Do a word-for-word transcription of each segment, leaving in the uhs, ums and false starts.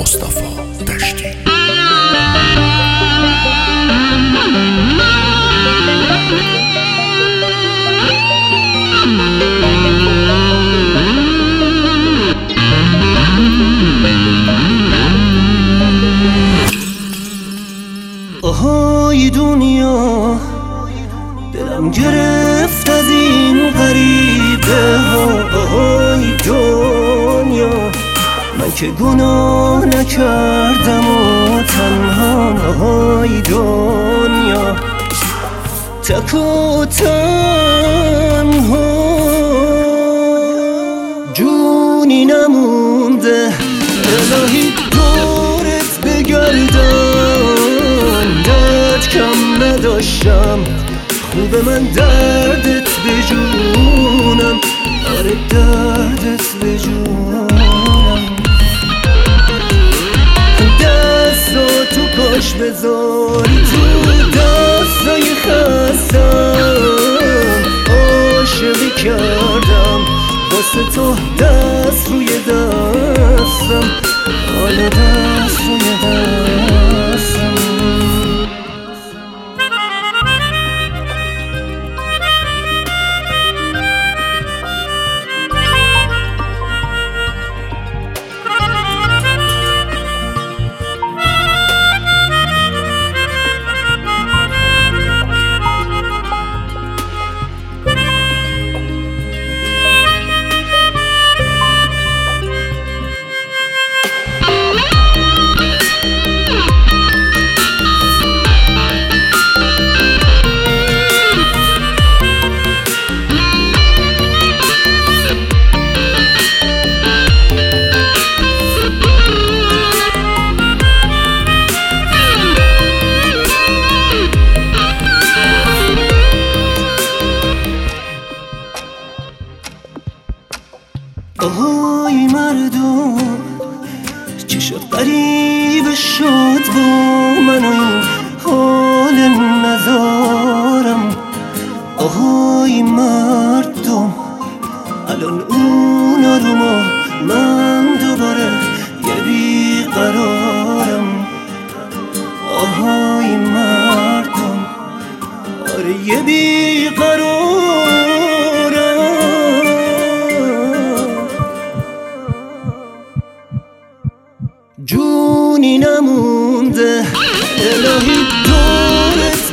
مصطفی دشتی. آهای دنیا، دلم گرفت از این غریبه ها. آهای دنیا، من که گناه نکردم و تنها. آهای دنیا، تک و تنها، جونی نمونده. الهی دورت بگردم، درد کم نداشتم. خوب من دردت بجونم، آره دردت بجونم. دستاتو کاش بذاری تو دستای خستم. عاشقی کردم واسه تو، دست روی دستم، حالا دست روی دستم. آهای مردم، چی شد غریبه شد با من و این حال نزارم. آهای مردم، الان اونا رو ما، من دوباره یه بیقرارم. آهای مردم، آره یه بیقرارم. جونی نمونده، الهی دورت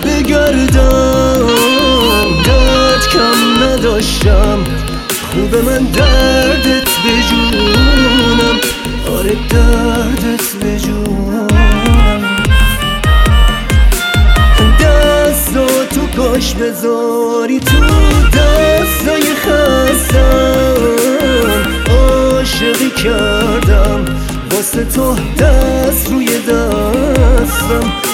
بگردم، درد کم نداشتم. خوب من دردت بجونم، آره دردت بجونم. دستاتو کاش بذاری تو دستای خستم. عاشقی کردم واسه تو، دست روی دستم،